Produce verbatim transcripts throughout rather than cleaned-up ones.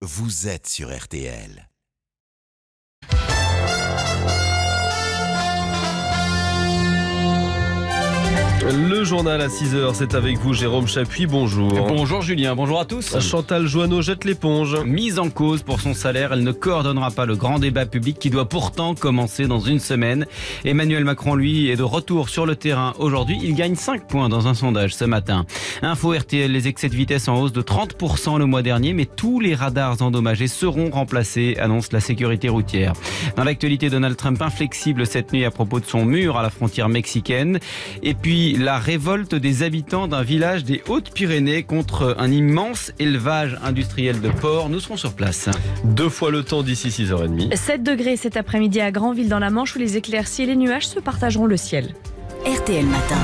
vous êtes sur R T L. Le journal à six heures, c'est avec vous Jérôme Chapuis, bonjour. Bonjour Julien, bonjour à tous. Chantal Joanneau jette l'éponge. Mise en cause pour son salaire, elle ne coordonnera pas le grand débat public qui doit pourtant commencer dans une semaine. Emmanuel Macron, lui, est de retour sur le terrain aujourd'hui. Il gagne cinq points dans un sondage ce matin. Info R T L, les excès de vitesse en hausse de trente pour cent le mois dernier, mais tous les radars endommagés seront remplacés, annonce la sécurité routière. Dans l'actualité, Donald Trump inflexible cette nuit à propos de son mur à la frontière mexicaine. Et puis, la révolte des habitants d'un village des Hautes-Pyrénées contre un immense élevage industriel de porcs. Nous serons sur place. Deux fois le temps d'ici six heures trente. sept degrés cet après-midi à Granville dans la Manche où les éclaircies et les nuages se partageront le ciel. R T L Matin.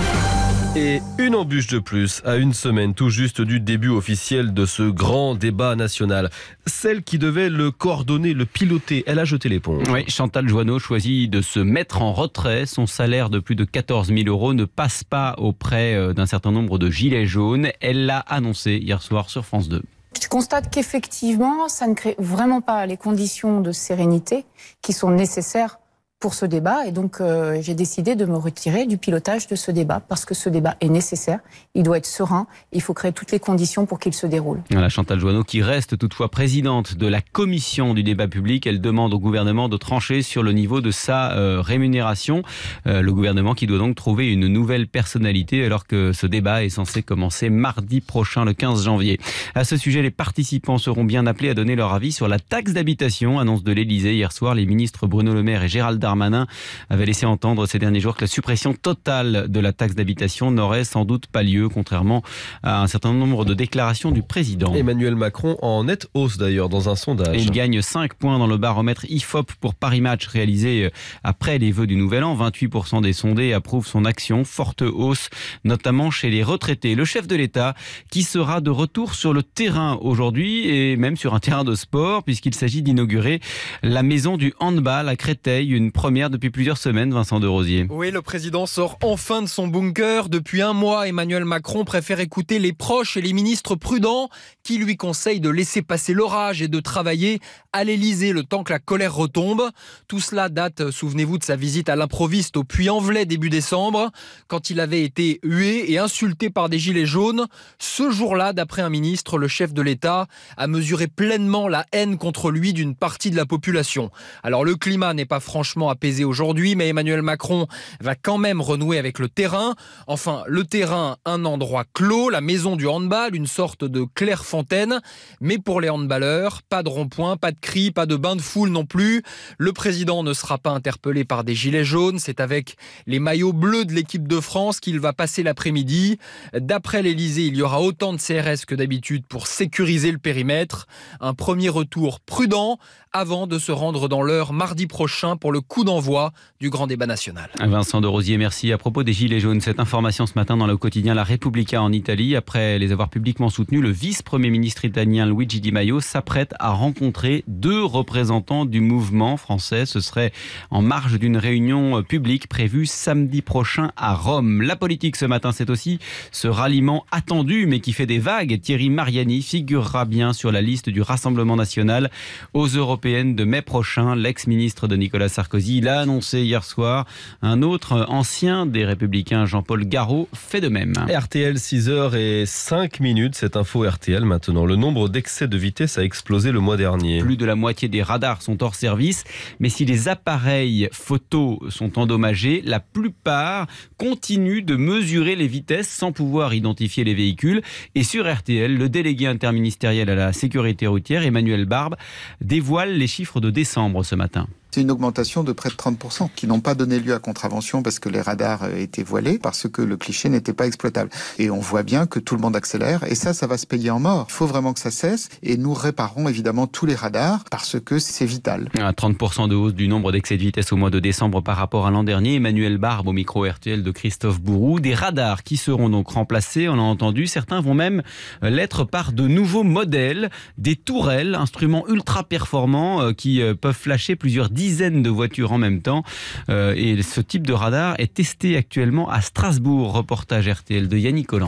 Et une embûche de plus à une semaine tout juste du début officiel de ce grand débat national. Celle qui devait le coordonner, le piloter, elle a jeté l'éponge. Oui, Chantal Joanneau choisit de se mettre en retrait. Son salaire de plus de quatorze mille euros ne passe pas auprès d'un certain nombre de gilets jaunes. Elle l'a annoncé hier soir sur France deux. Je constate qu'effectivement, ça ne crée vraiment pas les conditions de sérénité qui sont nécessaires pour ce débat. Et donc, euh, j'ai décidé de me retirer du pilotage de ce débat parce que ce débat est nécessaire. Il doit être serein. Il faut créer toutes les conditions pour qu'il se déroule. Voilà, Chantal Joanneau qui reste toutefois présidente de la commission du débat public. Elle demande au gouvernement de trancher sur le niveau de sa euh, rémunération. Euh, le gouvernement qui doit donc trouver une nouvelle personnalité alors que ce débat est censé commencer mardi prochain, le quinze janvier. À ce sujet, les participants seront bien appelés à donner leur avis sur la taxe d'habitation. Annonce de l'Élysée hier soir. Les ministres Bruno Le Maire et Gérald Darmanin Darmanin avait laissé entendre ces derniers jours que la suppression totale de la taxe d'habitation n'aurait sans doute pas lieu, contrairement à un certain nombre de déclarations du président. Emmanuel Macron en nette hausse d'ailleurs dans un sondage. Et il gagne cinq points dans le baromètre I F O P pour Paris Match réalisé après les vœux du Nouvel An. vingt-huit pour cent des sondés approuvent son action. Forte hausse, notamment chez les retraités. Le chef de l'État qui sera de retour sur le terrain aujourd'hui et même sur un terrain de sport puisqu'il s'agit d'inaugurer la maison du handball à Créteil, une première depuis plusieurs semaines, Vincent de Rosier. Oui, le président sort enfin de son bunker. Depuis un mois, Emmanuel Macron préfère écouter les proches et les ministres prudents qui lui conseillent de laisser passer l'orage et de travailler à l'Élysée le temps que la colère retombe. Tout cela date, souvenez-vous, de sa visite à l'improviste au Puy-en-Velay début décembre, quand il avait été hué et insulté par des gilets jaunes. Ce jour-là, d'après un ministre, le chef de l'État a mesuré pleinement la haine contre lui d'une partie de la population. Alors le climat n'est pas franchement apaisé aujourd'hui, mais Emmanuel Macron va quand même renouer avec le terrain. Enfin, le terrain, un endroit clos, la maison du handball, une sorte de Clairefontaine. Mais pour les handballeurs, pas de rond-point, pas de cris, pas de bain de foule non plus. Le président ne sera pas interpellé par des gilets jaunes. C'est avec les maillots bleus de l'équipe de France qu'il va passer l'après-midi. D'après l'Élysée, il y aura autant de C R S que d'habitude pour sécuriser le périmètre. Un premier retour prudent avant de se rendre dans l'heure mardi prochain pour le coup d'envoi du grand débat national. Vincent de Rosier, merci. À propos des gilets jaunes, cette information ce matin dans le quotidien La Repubblica en Italie, après les avoir publiquement soutenus, le vice-premier ministre italien Luigi Di Maio s'apprête à rencontrer deux représentants du mouvement français. Ce serait en marge d'une réunion publique prévue samedi prochain à Rome. La politique ce matin, c'est aussi ce ralliement attendu mais qui fait des vagues. Thierry Mariani figurera bien sur la liste du Rassemblement national aux européennes de mai prochain. L'ex-ministre de Nicolas Sarkozy l'a annoncé hier soir. Un autre ancien des Républicains, Jean-Paul Garot, fait de même. R T L, six heures cinq minutes. Cette info R T L maintenant. Le nombre d'excès de vitesse a explosé le mois dernier. Plus de la moitié des radars sont hors service. Mais si les appareils photos sont endommagés, la plupart continuent de mesurer les vitesses sans pouvoir identifier les véhicules. Et sur R T L, le délégué interministériel à la sécurité routière, Emmanuel Barbe, dévoile les chiffres de décembre ce matin. C'est une augmentation de près de trente pour cent qui n'ont pas donné lieu à contravention parce que les radars étaient voilés, parce que le cliché n'était pas exploitable. Et on voit bien que tout le monde accélère et ça, ça va se payer en mort. Il faut vraiment que ça cesse et nous réparons évidemment tous les radars parce que c'est vital. À trente pour cent de hausse du nombre d'excès de vitesse au mois de décembre par rapport à l'an dernier. Emmanuel Barbe au micro R T L de Christophe Bourou. Des radars qui seront donc remplacés, on l'a entendu. Certains vont même l'être par de nouveaux modèles, des tourelles, instruments ultra performants qui peuvent flasher plusieurs dizaines de voitures en même temps. Euh, et ce type de radar est testé actuellement à Strasbourg. Reportage R T L de Yannick Collant.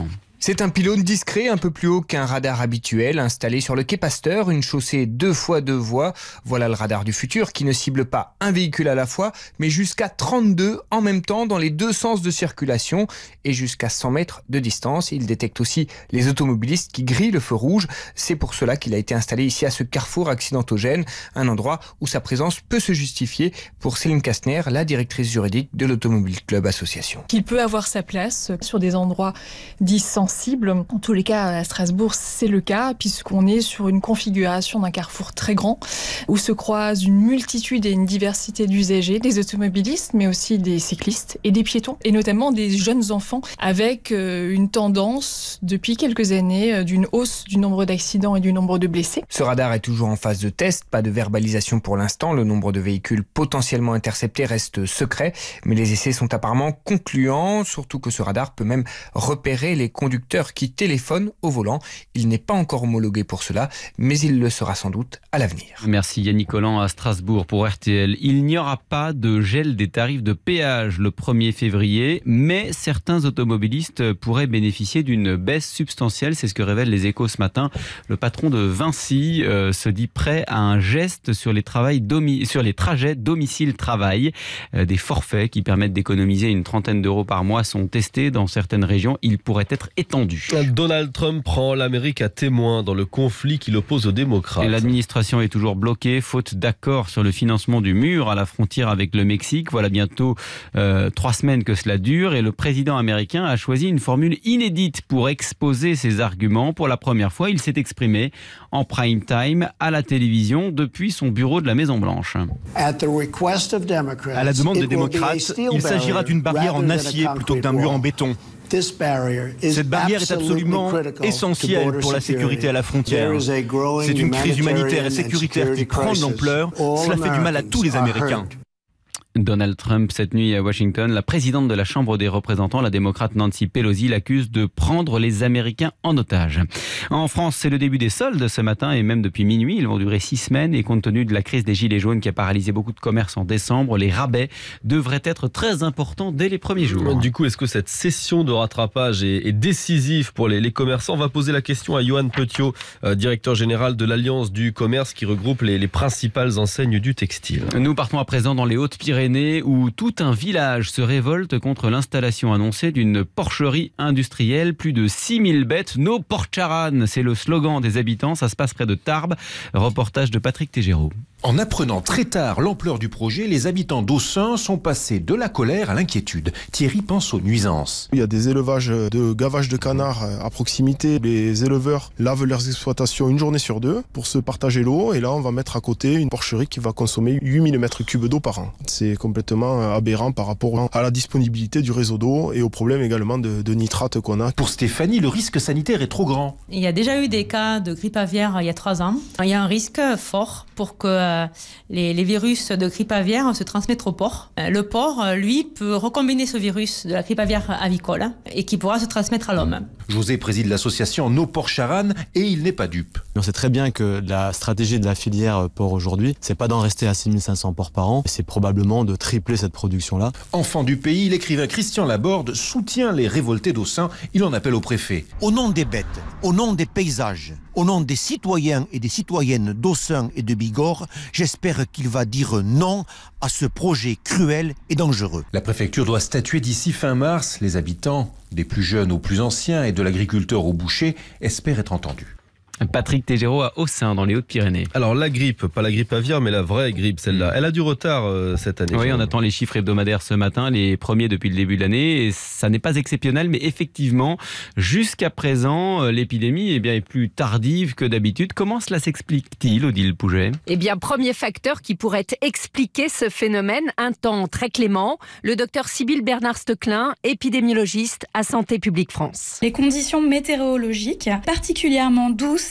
C'est un pylône discret, un peu plus haut qu'un radar habituel, installé sur le quai Pasteur, une chaussée deux fois deux voies. Voilà le radar du futur qui ne cible pas un véhicule à la fois, mais jusqu'à trente-deux en même temps dans les deux sens de circulation et jusqu'à cent mètres de distance. Il détecte aussi les automobilistes qui grillent le feu rouge. C'est pour cela qu'il a été installé ici à ce carrefour accidentogène, un endroit où sa présence peut se justifier pour Céline Kastner, la directrice juridique de l'Automobile Club Association. Qu'il peut avoir sa place sur des endroits dits sensibles. En tous les cas, à Strasbourg, c'est le cas, puisqu'on est sur une configuration d'un carrefour très grand, où se croisent une multitude et une diversité d'usagers, des automobilistes, mais aussi des cyclistes et des piétons, et notamment des jeunes enfants, avec une tendance, depuis quelques années, d'une hausse du nombre d'accidents et du nombre de blessés. Ce radar est toujours en phase de test, pas de verbalisation pour l'instant. Le nombre de véhicules potentiellement interceptés reste secret, mais les essais sont apparemment concluants, surtout que ce radar peut même repérer les conducteurs qui téléphone au volant. Il n'est pas encore homologué pour cela, mais il le sera sans doute à l'avenir. Merci Yannick Collant à Strasbourg pour R T L. Il n'y aura pas de gel des tarifs de péage le premier février, mais certains automobilistes pourraient bénéficier d'une baisse substantielle. C'est ce que révèlent les Échos ce matin. Le patron de Vinci euh, se dit prêt à un geste sur les, domi- sur les trajets domicile-travail. Euh, des forfaits qui permettent d'économiser une trentaine d'euros par mois sont testés dans certaines régions. Ils pourraient être étendus. Donald Trump prend l'Amérique à témoin dans le conflit qui l'oppose aux démocrates. Et l'administration est toujours bloquée, faute d'accord sur le financement du mur à la frontière avec le Mexique. Voilà bientôt euh, trois semaines que cela dure et le président américain a choisi une formule inédite pour exposer ses arguments. Pour la première fois, il s'est exprimé en prime time à la télévision depuis son bureau de la Maison-Blanche. À la demande des démocrates, il s'agira d'une barrière en acier plutôt que d'un mur en béton. Cette barrière est absolument essentielle pour la sécurité à la frontière. C'est une crise humanitaire et sécuritaire qui prend de l'ampleur. Cela fait du mal à tous les Américains. Donald Trump, cette nuit à Washington, la présidente de la Chambre des représentants, la démocrate Nancy Pelosi, l'accuse de prendre les Américains en otage. En France, c'est le début des soldes ce matin et même depuis minuit. Ils vont durer six semaines et compte tenu de la crise des gilets jaunes qui a paralysé beaucoup de commerces en décembre, les rabais devraient être très importants dès les premiers jours. Du coup, est-ce que cette session de rattrapage est, est décisive pour les, les commerçants ? On va poser la question à Johan Petiot, euh, directeur général de l'Alliance du commerce qui regroupe les, les principales enseignes du textile. Nous partons à présent dans les Hautes-Pyrénées où tout un village se révolte contre l'installation annoncée d'une porcherie industrielle. Plus de six mille bêtes, no porcharan, c'est le slogan des habitants. Ça se passe près de Tarbes. Reportage de Patrick Tégéraud. En apprenant très tard l'ampleur du projet, les habitants d'Aussin sont passés de la colère à l'inquiétude. Thierry pense aux nuisances. Il y a des élevages de gavage de canards à proximité. Les éleveurs lavent leurs exploitations une journée sur deux pour se partager l'eau. Et là, on va mettre à côté une porcherie qui va consommer huit mille mètres cubes d'eau par an. C'est complètement aberrant par rapport à la disponibilité du réseau d'eau et au problème également de, de nitrate qu'on a. Pour Stéphanie, le risque sanitaire est trop grand. Il y a déjà eu des cas de grippe aviaire il y a trois ans. Il y a un risque fort pour que Les, les virus de grippe aviaire se transmettent au porc. Le porc, lui, peut recombiner ce virus de la grippe aviaire avicole et qui pourra se transmettre à l'homme. José préside l'association No Porcharan et il n'est pas dupe. On sait très bien que la stratégie de la filière porc aujourd'hui, c'est pas d'en rester à six mille cinq cents porcs par an, c'est probablement de tripler cette production-là. Enfant du pays, l'écrivain Christian Laborde soutient les révoltés d'Aussin. Il en appelle au préfet. Au nom des bêtes, au nom des paysages, au nom des citoyens et des citoyennes d'Aussin et de Bigorre, j'espère qu'il va dire non à ce projet cruel et dangereux. La préfecture doit statuer d'ici fin mars. Les habitants, des plus jeunes aux plus anciens et de l'agriculteur au boucher, espèrent être entendus. Patrick Tégéraud à Aussin, dans les Hautes-Pyrénées. Alors la grippe, pas la grippe aviaire, mais la vraie grippe, celle-là, elle a du retard euh, cette année. Oui, on attend les chiffres hebdomadaires ce matin, les premiers depuis le début de l'année. Et ça n'est pas exceptionnel, mais effectivement, jusqu'à présent, l'épidémie eh bien, est plus tardive que d'habitude. Comment cela s'explique-t-il, Odile Pouget ? Eh bien, premier facteur qui pourrait expliquer ce phénomène, un temps très clément. Le docteur Sybille Bernard-Steclin, épidémiologiste à Santé publique France. Les conditions météorologiques, particulièrement douces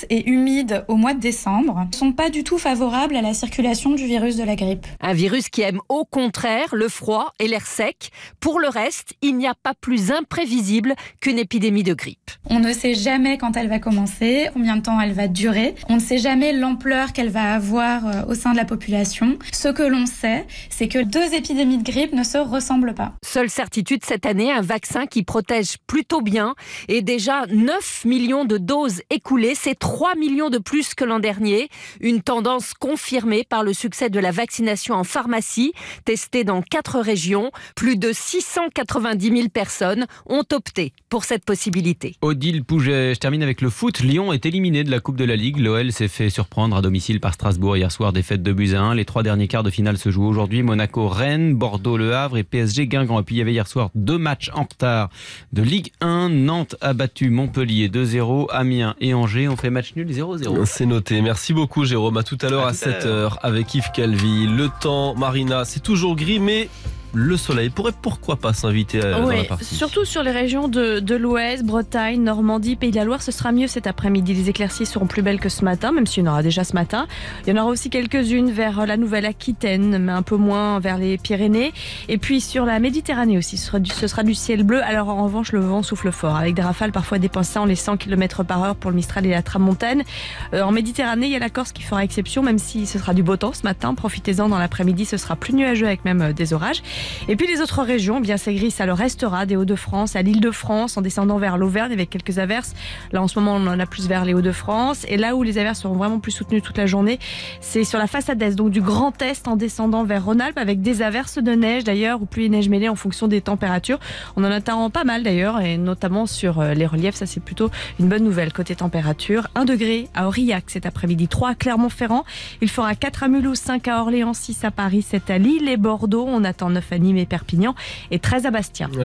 douces et humides au mois de décembre ne sont pas du tout favorables à la circulation du virus de la grippe. Un virus qui aime au contraire le froid et l'air sec. Pour le reste, il n'y a pas plus imprévisible qu'une épidémie de grippe. On ne sait jamais quand elle va commencer, combien de temps elle va durer. On ne sait jamais l'ampleur qu'elle va avoir au sein de la population. Ce que l'on sait, c'est que deux épidémies de grippe ne se ressemblent pas. Seule certitude cette année, un vaccin qui protège plutôt bien et déjà neuf millions de doses écoulées, c'est trois millions de plus que l'an dernier. Une tendance confirmée par le succès de la vaccination en pharmacie, testée dans quatre régions. Plus de six cent quatre-vingt-dix mille personnes ont opté pour cette possibilité. Odile Pouget, je termine avec le foot. Lyon est éliminé de la Coupe de la Ligue. L'O L s'est fait surprendre à domicile par Strasbourg hier soir, défaite de buts à un. Les trois derniers quarts de finale se jouent aujourd'hui. Monaco, Rennes, Bordeaux, Le Havre et P S G, Guingamp. Et puis il y avait hier soir deux matchs en retard de Ligue un. Nantes a battu Montpellier deux zéro. Amiens et Angers ont fait match nul zéro zéro. C'est noté. Merci beaucoup Jérôme. À tout à l'heure à, à sept heures avec Yves Calvi. Le temps, Marina, c'est toujours gris mais le soleil pourrait pourquoi pas s'inviter à, oui, dans la partie. Surtout sur les régions de, de l'Ouest, Bretagne, Normandie, Pays de la Loire, ce sera mieux cet après-midi. Les éclaircies seront plus belles que ce matin, même s'il y en aura déjà ce matin. Il y en aura aussi quelques-unes vers la Nouvelle-Aquitaine, mais un peu moins vers les Pyrénées. Et puis sur la Méditerranée aussi, ce sera du, ce sera du ciel bleu. Alors en revanche, le vent souffle fort, avec des rafales parfois dépassant les cent kilomètres par heure pour le Mistral et la Tramontane. Euh, en Méditerranée, il y a la Corse qui fera exception, même si ce sera du beau temps ce matin. Profitez-en dans l'après-midi, ce sera plus nuageux avec même euh, des orages. Et puis les autres régions, bien c'est gris, ça le restera, des Hauts-de-France à l'Île-de-France, en descendant vers l'Auvergne avec quelques averses. Là en ce moment on en a plus vers les Hauts-de-France. Et là où les averses seront vraiment plus soutenues toute la journée, c'est sur la façade est, donc du Grand Est en descendant vers Rhône-Alpes avec des averses de neige d'ailleurs, ou pluie et neige mêlée en fonction des températures. On en attend pas mal d'ailleurs, et notamment sur les reliefs, ça c'est plutôt une bonne nouvelle côté température. un degré à Aurillac cet après-midi, trois à Clermont-Ferrand, il fera quatre à Mulhouse, cinq à Orléans, six à Paris, sept à Lille et Bordeaux. On attend neuf à Nîmes et Perpignan et treize à Bastia.